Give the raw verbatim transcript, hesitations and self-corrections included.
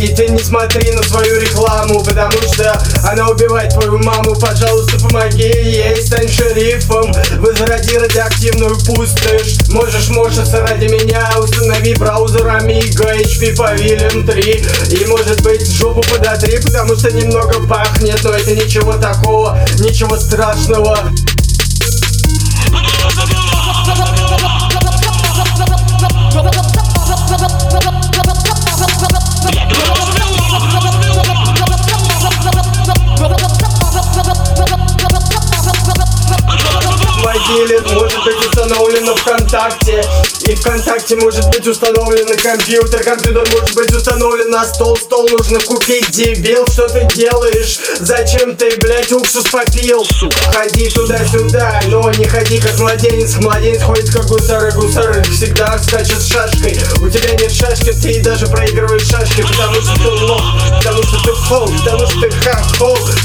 И ты не смотри на свою рекламу, потому что она убивает твою маму. Пожалуйста, помоги ей, стань шерифом, возроди радиоактивную пустошь. Можешь, можешь, ради меня установи браузер Amiga эйч пи Pavilion три. И может быть жопу подотри, потому что немного пахнет, но это ничего такого, ничего страшного. Может быть установлено ВКонтакте, и ВКонтакте может быть установлен на компьютер. Компьютер может быть установлен на стол. Стол нужно купить, дебил. Что ты делаешь? Зачем ты, блять, уксус попил? Ходи туда-сюда, но не ходи как младенец. Младенец ходит как гусары. Гусары всегда скачет с шашкой. У тебя нет шашки, ты даже проигрываешь шашки, потому что ты лох, потому что ты фол, потому что ты хохол.